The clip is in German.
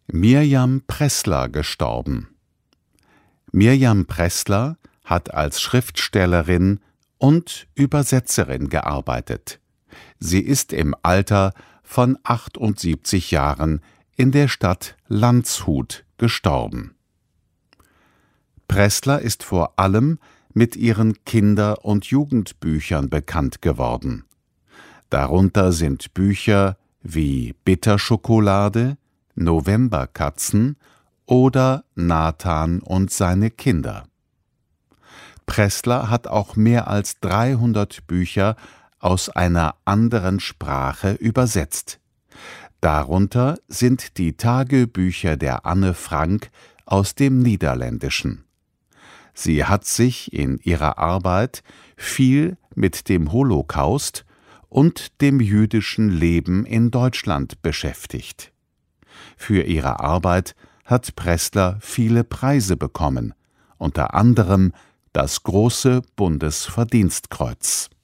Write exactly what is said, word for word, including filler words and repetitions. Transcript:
Mirjam Pressler gestorben. Mirjam Pressler hat als Schriftstellerin und Übersetzerin gearbeitet. Sie ist im Alter von achtundsiebzig Jahren in der Stadt Landshut gestorben. Pressler ist vor allem mit ihren Kinder- und Jugendbüchern bekannt geworden. Darunter sind Bücher wie Bitterschokolade, Novemberkatzen oder Nathan und seine Kinder. Pressler hat auch mehr als dreihundert Bücher aus einer anderen Sprache übersetzt. Darunter sind die Tagebücher der Anne Frank aus dem Niederländischen. Sie hat sich in ihrer Arbeit viel mit dem Holocaust und dem jüdischen Leben in Deutschland beschäftigt. Für ihre Arbeit hat Pressler viele Preise bekommen, unter anderem das Große Bundesverdienstkreuz.